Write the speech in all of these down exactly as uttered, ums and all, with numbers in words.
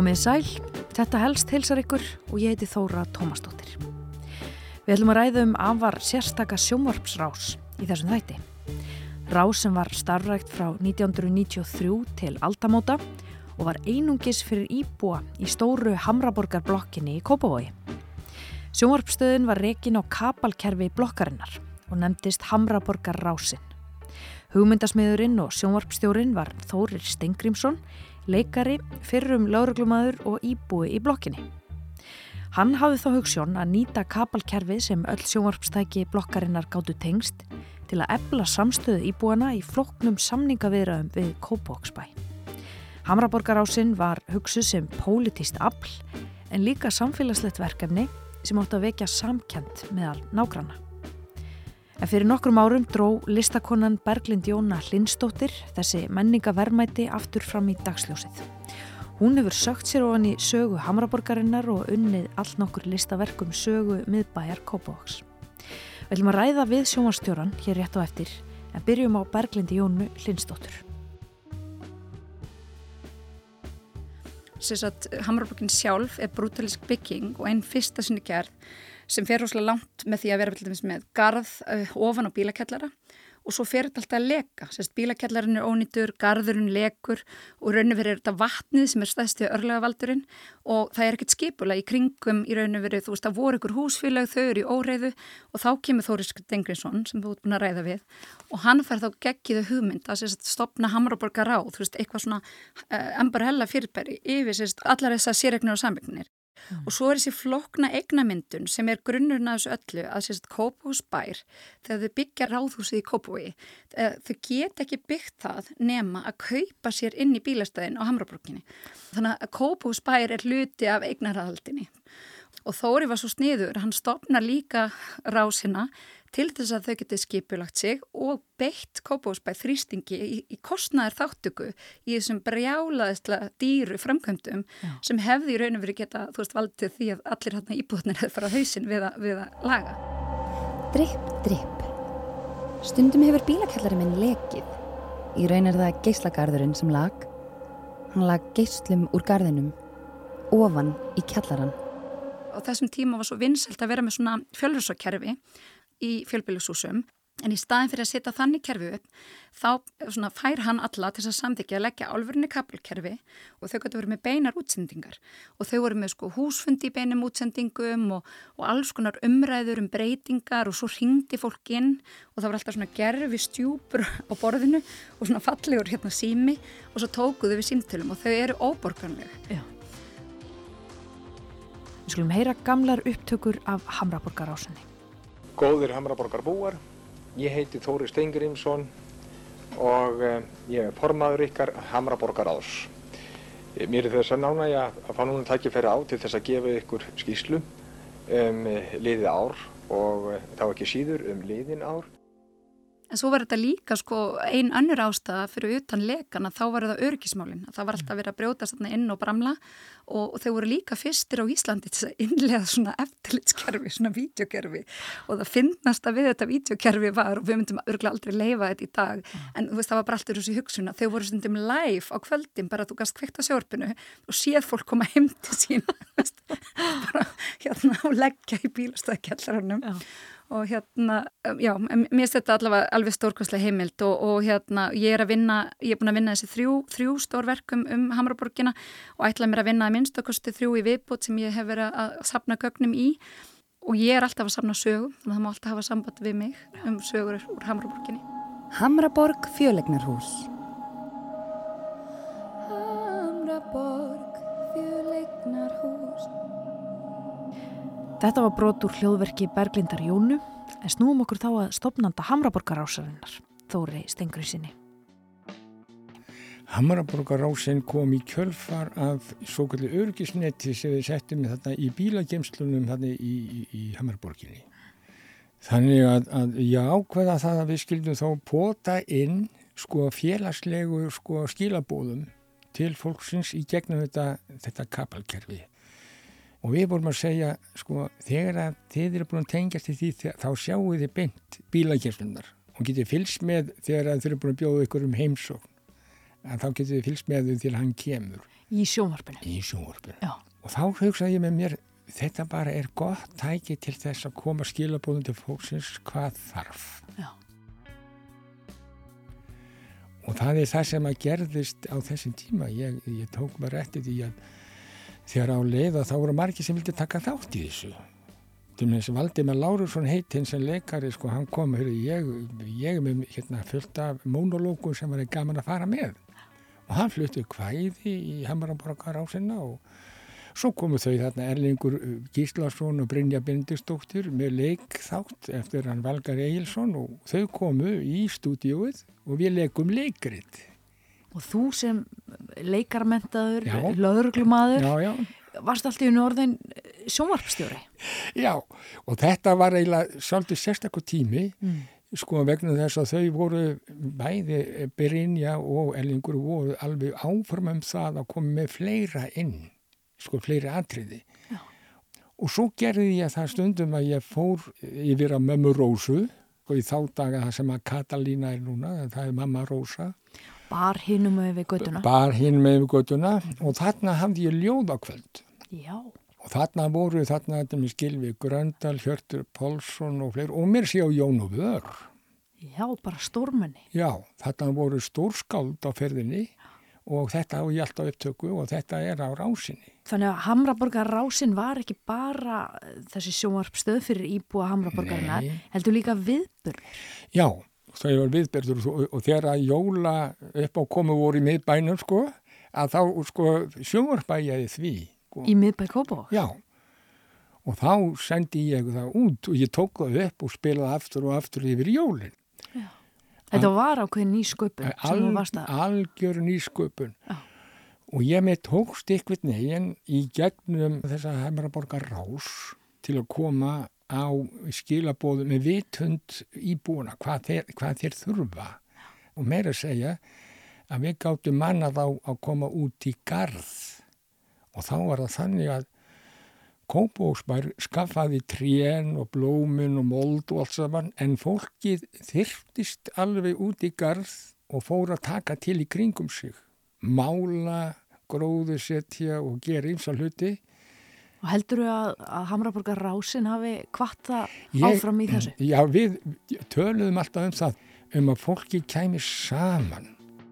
Komið sæl, þetta helst heilsar ykkur og ég heiti Þóra Tómasdóttir. Við ætlum að ræða um afar sérstaka sjónvarpsrás í þessum þætti. Rás sem var starfrækt frá nítján hundruð níutíu og þrjú til aldamóta og var einungis fyrir íbúa í stóru Hamraborgarblokkinni í Kópavogi. Sjónvarpsstöðin var rekin á kapalkerfi blokkarinnar og nefndist Hamraborgarrásin. Hugmyndasmiðurinn og sjónvarpsstjórinn var Þórir Steingrímsson, leikari, fyrrum lögreglumaður og íbúi í blokkinni. Hann hafði þá hugsjón að nýta kapalkerfið sem öll sjónvarpstæki blokkarinnar gátu tengst til að efla samstöðu íbúana í flóknum samningaviðræðum við Kópavogsbæ. Hamraborgarásin var hugsuð sem pólitískt afl en líka samfélagslegt verkefni sem átti að vekja samkennd meðal nágranna. En fyrir nokkrum árum dró listakonan Berglind Jóna Hlynsdóttir þessi menningaverðmæti aftur fram í dagsljósið. Hún hefur sögt sér ofan í sögu Hamraborgarinnar og unnið allnokkur listaverkum sögu miðbæjar Kópavogs. Við ætlum að ræða við sjónvarpsstjórann hér rétt á eftir, en byrjum á Berglindi Jónu Hlynsdóttur. Sess að Hamraborgin sjálf er brútalísk bygging og einn fyrsta sinni gerð sem fer rosalega langt með því að vera til dæmis með garð uh, ofan á bílakjallara og svo fer þetta alltaf að leka. Sérst, bílakjallarinn er ónýtur, garðurinn lekur og raun og veru er þetta vatnið sem er stærsti örlagavaldurinn og það er ekkert skipulag í kringum í raun og veru, þú veist, það voru ykkur húsfélag, þau eru í óreiðu og þá kemur Þórir Steingrímsson sem þú ert búin að ræða við og hann fær þá geggiðu hugmynd að sérst, stofna Hamraborgarráð, þú veist, eitthvað svona uh, embarhella fyrirbæri yfir sérst, allar þessar séreignir og sameignir. Mm. Og svo er þessi flókna eignamyndun sem er grunnurinn af þessu öllu að sérst Kópavogsbær, þegar þau byggja ráðhúsið í Kópavogi, þau get ekki byggt það nema að kaupa sér inn í bílastæðin á Hamraborginni. Þannig að Kópavogsbær er hluti af eignarhaldinni. Og Þóri var svo sniður, hann stofnar líka rásina til þess að þau geti skipulagt sig og beitt Kópavogsbæ þrýstingi í, í kostnaðar þáttöku í þessum brjálaðislega dýru framkvæmdum Já. Sem hefði í raun og verið geta, þú veist, valdið því að allir hérna íbúðnir hefði farað hausinn við, við að laga. Dripp, dripp. Stundum hefur bílakjallarinn minn lekið. Í raun er það geislagarðurinn sem lag. Hann lag geislum úr garðinum, ofan í kjallarann. Á þessum tíma var svo vinsælt að vera með svona fjölrásarkerfi í fjölbýlishúsum en í staðin fyrir að setja þannig kerfi upp þá svona, fær hann alla til að samþykkja að leggja álfurinni kapalkerfi og þau gætu verið með beinar útsendingar og þau voru með sko, húsfundi í beinum útsendingum og, og alls konar umræður um breytingar og svo hringdi fólk inn og það var alltaf svona gerfi stjúpur á borðinu og svona fallegur hérna sími og svo tókuðu við símtölum og þau eru óborganleg. Já. Við skulum heyra gamlar upptökur af Hamraborgarásinni. Góðir Hamraborgarbúar, ég heiti Þórir Steingrímsson og eh, ég er formaður ykkar Hamraborgarráðs. Mér er þess að nánægja að fá núna tækifæri á til þess að gefa ykkur skýrslu um liðið ár og eh, þá ekki síður um liðin ár. En svo var þetta líka sko ein önnur ástæða fyrir utan lekana, þá var það öryggismálin. Það var alltaf verið að brjótast þarna inn og bramla og, og þau voru líka fyrstir á Íslandi til að innlega svona eftirlitskerfi, svona vídeokerfi og það finnasta við þetta vídeokerfi var og við myndum örgulega aldrei leyfa þetta í dag mm. en þú veist það var bara alltaf þessu hugsun að þau voru stundum live á kvöldin bara að þú gast kveikt á sjónvarpinu og séð fólk koma heim til sín bara hérna og leggja í bílastæðakjallarannum. Og hérna, já, mér finnst þetta allavega alveg stórkostlega heimild og, og hérna, ég er að vinna, ég er búin að vinna þessi þrjú, þrjú stórverkum um Hamraborgina og ætla mér að vinna að minnstakosti þrjú í viðbót sem ég hef verið að safna gögnum í og ég er alltaf að safna sögum, þannig að það má alltaf hafa samband við mig um sögur úr Hamraborginni. Hamraborg fjöleignarhús. Hamraborg fjöleignarhús. Þetta var brot úr hljóðverki Berglindar Jónu, en snúum okkur þá að stofnanda Hamraborgarásarinnar, Þóri Steingrímssyni. Hamraborgarásin kom í kjölfar af svoköldu öryggisneti sem við settum þarna í bílageymslunum þarna í, í, í Hamraborginni. Þannig að, að ég ákveða það að við skildum þá pota inn sko félagslegu sko skilabóðum til fólksins í gegnum þetta, þetta kapalkerfi. Og við vorum að segja, sko, þegar að þið eru búin að tengjast í því, þá sjáu þið beint bílageymslunar og getið fylgst með þegar að þið eru búin að bjóða ykkur um heimsókn. að þá getur þið fylgst með því til hann kemur. Í sjónvarpinu. Í sjónvarpinu. Já. Og þá hugsaði ég með mér, þetta bara er gott tæki til þess að koma skilabóðum til fólksins hvað þarf. Já. Og það er það sem að gerðist á þessum tíma. Ég, ég tók mér eftir því að þegar á leiða þá voru margir sem vildi taka þátt í þessu. Til og með þessi Valdimar Lárusson heitinn sem leikari, sko, hann kom, hörðu, ég, ég er með hérna, fullt af mónológum sem var gaman að fara með. Og hann flutti kvæði í Hamraborgarrásina og svo komu þau þarna Erlingur Gíslason og Brynja Bindisdóttir með leikþátt eftir hann Valgar Egilsson og þau komu í stúdíóið og við leikum leikrit. Og þú sem leikarmentaður, lögreglumaður, já, já. varst alltaf í norðin sjónvarpstjóri. Já, og þetta var eiginlega svolítið sérstakur tími, mm. sko vegna þess að þau voru bæði Brynja og Erlingur voru alveg áforma um það að koma með fleira inn, sko fleiri atriði. Já. Og svo gerði ég það stundum að ég fór yfir að mömmu Rósu, og í þá daga það sem að Katalína er núna, það er mamma Rósa. Bar hinum með við göttuna. Bar hinum með við göttuna og þarna hafði ég ljóðakvöld. Já. Og þarna voru þarna þetta með Gylfi Gröndal, Hjörtur Pálsson og fleiri og mér sé á Jón og Vör. Já, bara stórmenni. Já, þarna voru stórskáld á ferðinni og þetta á ég alltaf upptöku og þetta er á Rásinni. Þannig að Hamraborgarrásin var ekki bara þessi sjónvarpstöð fyrir íbúa Hamraborgarinnar, heldur líka viðburður. Já. Þau var viðberður og, og þegar að jóla upp á komu voru í miðbænum sko, að þá sko sjónvarpæjaði því. Sko. Í miðbæ Kópavog? Já. Og þá sendi ég það út og ég tók það upp og spilaði aftur og aftur yfir jólin. Já. Þetta Al, var ákveðin nýsköpun al, sem þú varst að... Algjör nýsköpun. Já. Og ég með tókst ykkur neginn í gegnum þessa Hamraborgarrás til að koma á skilabóðu með vitund íbúana, hvað þeir, hvað þeir þurfa. Og meira að segja að við gáttum manna þá að koma út í garð. Og þá var það þannig að Kópavogsbær skaffaði trén og blómin og mold og allt saman, en fólkið þyrftist alveg út í garð og fór að taka til í kringum sig. Mála, gróðursetja og gera ýmsa hluti. Og heldurðu að, að Hamraborgarrásin hafi hvatt það áfram í þessu? Já, við töluðum alltaf um það, um að fólki kæmi saman.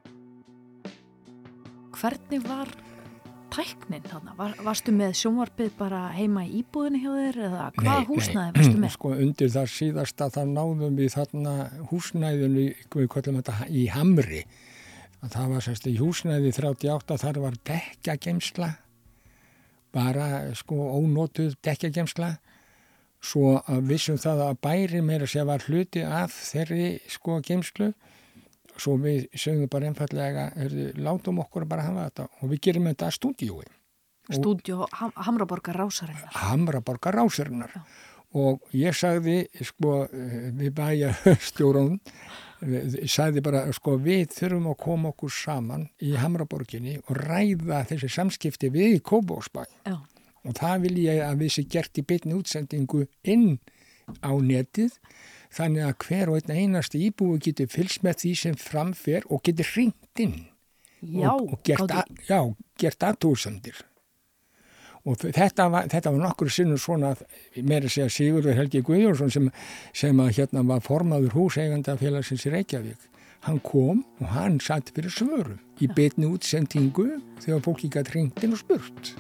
Hvernig var tæknin þarna? Var, varstu með sjónvarpið bara heima í íbúðinni hjá þér eða hvað húsnæði varstu með? Sko undir það síðasta þá náðum við þarna húsnæðinu, við kallum þetta í Hamri. Það var sérst í húsnæði þrjátíu og átta, þar var dekkjageymsla. Bara sko ónotuð dekkjageymsla svo að vissum það að bæri meira sé var hluti af þeirri sko geymslu svo við sögum bara einfallega látum okkur bara hafa þetta og við gerum þetta stúdíói. Stúdíó Hamraborgarrásarinnar. Hamraborgarrásarinnar og ég sagði sko við bæja stjórun sagði bara sko við þurfum að koma okkur saman í Hamraborginni og ræða þessi samskipti við í Kópavogsbæ. Já. Og það vil ég að við sé gert í beinni útsendingu inn á netið þannig að hver og einn einasti íbúi getur fylgst með því sem framfer og getur hringt inn. Já, og, og gert, að, já, gert aðtúrsandir. Og þetta var, þetta var nokkur sinnum svona, meira segja Sigurður Helgi Guðjónsson sem, sem að hérna var formaður húseigandafélagsins í Reykjavík. Hann kom og hann satt fyrir svörum í beinni útsendingu þegar fólki gat hringt inn og spurt.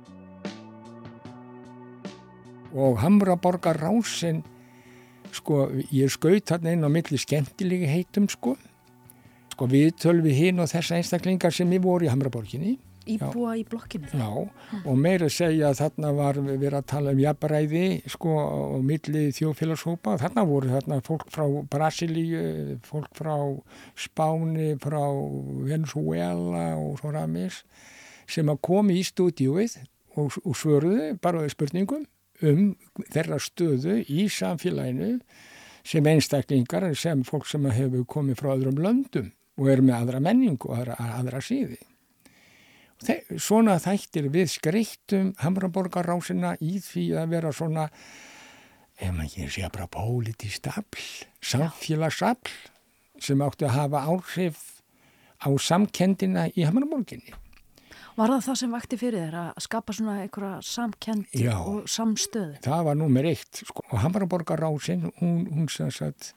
Og Hamraborgarrásin, sko, ég skaut þarna inn á milli skemmtilegi heitum, sko. Sko, við tölum við hinn og þessa einstaklingar sem við voru í Hamraborginni. Íbúa í blokkinu. Já, og meira segja að þarna var verið að tala um jafnræði, sko, og milli þjóðfélagshópa. Þarna voru þarna fólk frá Brasilíu, fólk frá Spáni, frá Venezuela og svo ramis, sem að komi í stúdíóið og, og svöruðu bara spurningum um þeirra stöðu í samfélaginu sem einstaklingar, sem fólk sem hefur komið frá öðrum löndum og eru með aðra menningu og aðra, aðra síði. Þe- svona þættir við skreittum Hamraborgarrásina í því að vera svona, ef maður ekki segja bara pólitískt afl, samfélagsafl sem átti að hafa áhrif á samkendina í Hamraborginni. Var það það sem vakti fyrir þér að skapa svona einhverja samkendi Já. og samstöðu? Það var númer eitt, sko, og Hamraborgarrásin, hún, hún sem sagt,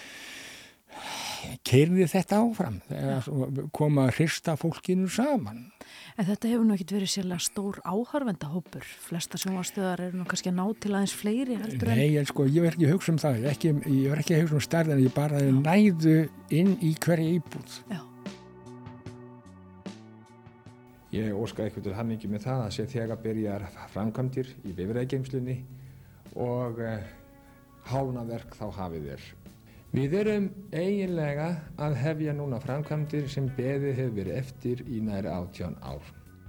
keyrði þetta áfram, þegar kom að hrista fólkinu saman. En þetta hefur nú ekkit verið sérlega stór áhörvendahópur. Flesta sjónvarpsstöðvar eru nú kannski að ná til aðeins fleiri heldur en... Nei, en sko, ég verð ekki að hugsa um það, ekki, ég verð ekki að hugsa um stærð, en ég bara næðu inn í hverja íbúð. Já. Ég óska eitthvað til hamingju með það að sé þegar byrjar framkvæmdir í bifreiðageymslunni og eh, hálfnaverk þá hafið þér. Við erum eiginlega að hefja núna framkvæmdir sem beðið hefur verið eftir í nær átján ár.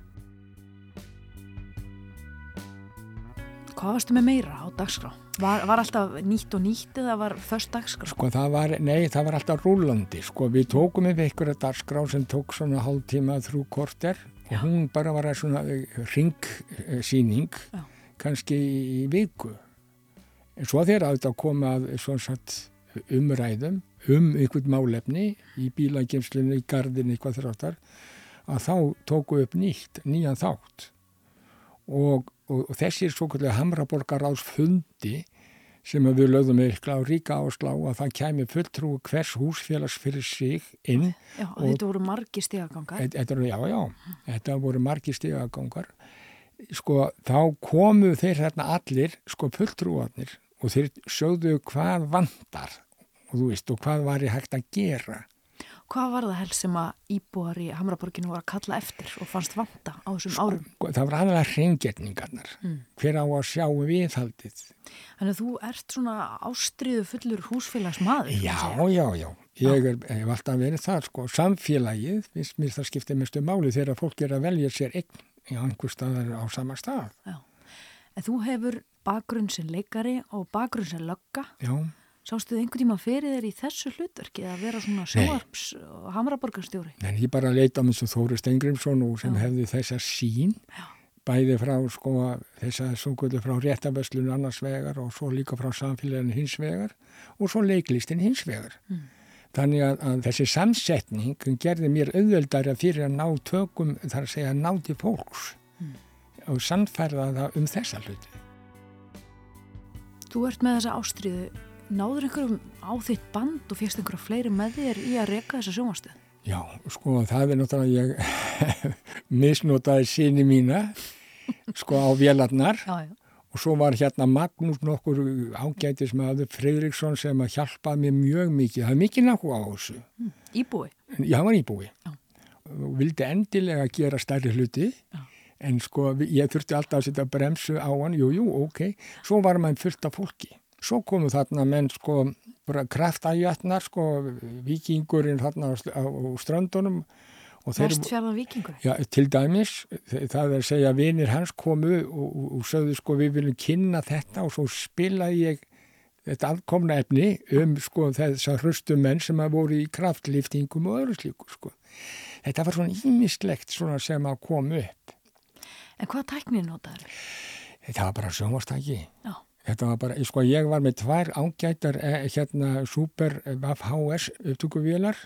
Hvað varstu með meira á dagskrá? Var, var alltaf nýtt og nýtt eða var föst dagskrá? Sko það var, nei, það var alltaf rúllandi, sko, við tókum með einhverja dagskrá sem tók svona hálftíma, þrjú korter og hún bara var að svona ringsýning, Já. kannski í viku. En svo þegar þetta kom að svona satt umræðum um einhvern málefni í bílageymslunni, í garðinni, eitthvað þráttar, að þá tóku upp nýtt, nýjan þátt. Og, og, og þessir svokallega Hamraborgarráðsfundi sem við lögðum eitthvað á ríka áslá að það kæmi fulltrú hvers húsfélags fyrir sig inn. Já, og þetta voru margir stigagangar. Þetta, já, já, þetta voru margir stigagangar. Sko, þá komu þeir hérna allir, sko, fulltrúarnir og þeir sögðu hvað vantar og þú veist, og hvað var ég hægt að gera. Hvað var það helst sem að íbúar í Hamraborginu voru að kalla eftir og fannst vanta á þessum árum? Sko, það var aðalega hreingerningarnar. Mm. Hver á að sjá viðhaldið. Þannig að þú ert svona ástríðu fullur húsfélagsmaður. Já, já, já. Ég er, hef alltaf verið það, sko. Samfélagið, finnst mér það skiptir mestu máli þegar fólk er að velja sér einn í einhver staðar á sama stað. Já. En þú hefur bakgrunn sem leikari og bakgrunn sem lögga. Já. Sástu þið einhvern tíma fyrir þér í þessu hlutverki að vera svona sjónvarps og Hamraborgarstjóri? Nei, ég bara leita á eins og Þóri Steingrímsson og sem Já. hefði þessa sín, Já. bæði frá, sko, þessa svoköldu frá réttarverslun annars vegar og svo líka frá samfélaginu hins vegar og svo leiklistin hins vegar. Mm. Þannig að, að þessi samsetning gerði mér auðveldari fyrir að ná tökum, þar að segja, ná til fólks mm. og sannfærða það um þessa hluti. Þú ert með þessa ástríðu. Náður einhverjum á þitt band og fyrst einhverja fleiri með þér í að reka þessa sjónvarpsstöð? Já, sko, það er náttúrulega ég misnotaði syni mína, sko, á vélarnar já, já. Og svo var hérna Magnús nokkur ágætismaður Friðriksson sem að hjálpaði mér mjög mikið. Það er mikið náttúrulega á þessu. Mm, íbúi? Já, hann var íbúi. Já. Og vildi endilega gera stærri hluti, já. En sko, ég þurfti alltaf að setja bremsu á hann, jú, jú, ok. Svo var maður fullt af fólki. Svo komu þarna menn, sko, bara kraftæjatnar, sko, vikingurinn þarna á, á, á ströndunum. Vestfjarða vikingur? Já, til dæmis, það er að segja að vinir hans komu og, og, og sögðu, sko, við viljum kynna þetta og svo spilaði ég þetta afkomna efni um, sko, þessar hrustu menn sem að voru í kraftliftingum og öðru slíku, sko. Þetta var svona ýmislegt svona sem að koma upp. En hvað tæknir notaður? Þetta var bara sjónvarpstæki. Já. Þetta var bara, sko, ég var með tvær ágætar eh, hérna Super V H S upptökuvélar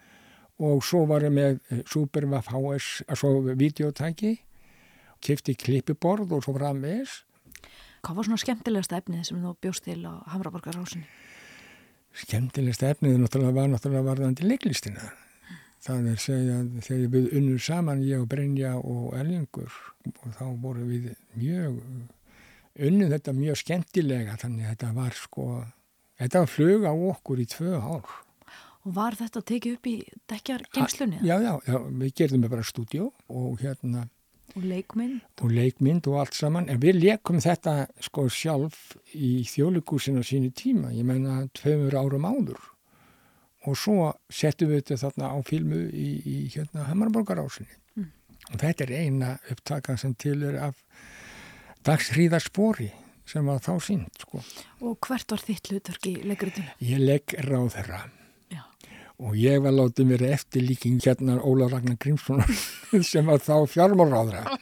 og svo var ég með Super V H S, altså videotæki, keypti klippiborð og svo framvegis. Hvað var svona skemmtilegasta efnið sem þú bjóst til á Hamraborgarrásinni? Skemmtilegasta efnið náttúrulega var náttúrulega varðandi leiklistina. Það er segja þegar við unnum saman, ég og Brynja og Erlingur og þá voru við mjög unnum þetta mjög skemmtilega, þannig að þetta var sko, þetta var flug á okkur í tvö ár. Og var þetta tekið upp í dekkjargeymslunni? Já, já, já, við gerðum bara stúdíó og hérna og leikmynd og leikmynd og allt saman, en við leikum þetta sko sjálf í Þjóðleikhúsinu á sínu tíma, ég menna tveimur árum áður og svo settum við þetta þarna á filmu í, í hérna Hamraborgarrásinni mm. og þetta er eina upptaka sem til er af dagsríðarspori sem var þá sýnt, sko. Og hvert var þitt hlutverk í leikritinu? Ég legg ráðherra. Já. Og ég var látið mér eftirlíking hérna Óla Ragnar Grímssonar sem var þá fjármálaráðherra.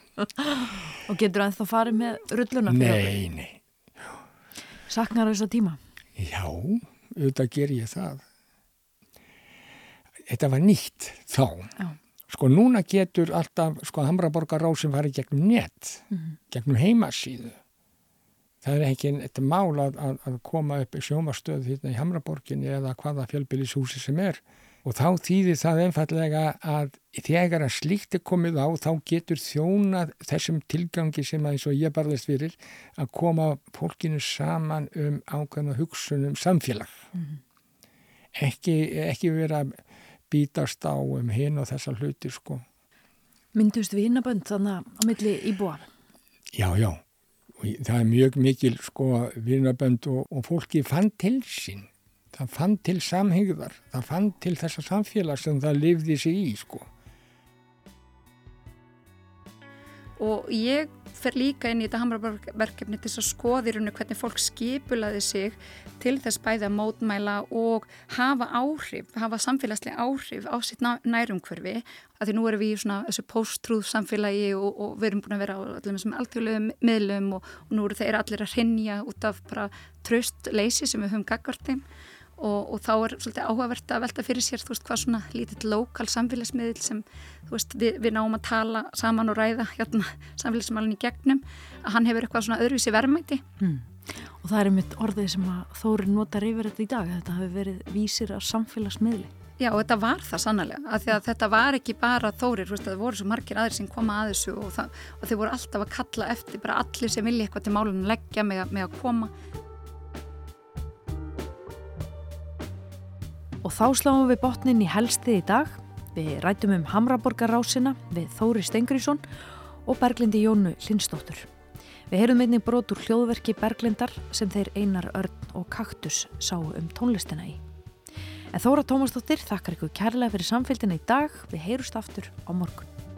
Og getur það þá farið með rulluna fyrir okkur? Nei, nei. Saknar þess að tíma? Já, auðvitað ger ég það. þetta var nýtt þá. Já. Sko núna getur alltaf, sko Hamraborgarrásin farið gegnum net, Mhm. gegnum heimasíðu. Það er ekki þetta mál að, að, að koma upp í sjónvarpsstöð hérna í Hamraborginni eða hvaða fjölbýlishúsi sem er. Og þá þýðir það einfallega að þegar að slíkt er komið á, þá getur þjónað þessum tilgangi sem að eins og ég barðist fyrir, að koma fólkinu saman um ákveðna hugsun um samfélag. Mhm. Ekki, ekki vera að bítast á um hinn og þessa hluti, sko. Myndust vinabönd þannig á milli íbúa? Já, já. Og það er mjög mikil, sko, vinabönd og, og fólki fann til sín. Það fann til samhengðar. Það fann til þessa samfélag sem það lifði sig í, sko. Og ég fer líka inn í þetta Hamraborgarverkefni til þess að skoða í rauninu hvernig fólk skipulaði sig til þess bæði að mótmæla og hafa áhrif, hafa samfélagslega áhrif á sitt nærumhverfi. Af því nú erum við í svona þessu post-truth samfélagi og, og við erum búin að vera á allir með alþjóðlegum miðlum og, og nú eru þeir allir að hrynja út af bara traustleysi sem við höfum gagnvart þeim. Og, og þá er svolítið áhugavert að velta fyrir sér, þú veist, hvað svona lítill lokal samfélagsmiðl sem, þú veist, við, við náum að tala saman og ræða hérna samfélagsmálinn í gegnum, að hann hefur eitthvað svona öðruvísi verðmæti. Mm. Og það er mitt orðið sem að Þórir notar yfir þetta í dag, þetta hafi verið vísir af samfélagsmiðli. Já, og þetta var það sannarlega, af því að þetta var ekki bara Þórir, þú veist, það voru svo margir aðrir sem koma að þessu og, það, og þeir voru alltaf að kalla eftir, bara allir sem vilja eitthvað til málunum leggja með, með að koma. Og þá sláum við botnin í helstið í dag. Við rætum um Hamraborgarrásina við Þóri Steingrímsson og Berglindi Jónu Hlynsdóttur. Við heyrum einnig brot úr hljóðverki Berglindar sem þeir Einar Örn og Kaktus sáu um tónlistina í. En Þóra Tómasdóttir þakkar ykkur kærlega fyrir samfylgdina í dag. Við heyrumst aftur á morgun.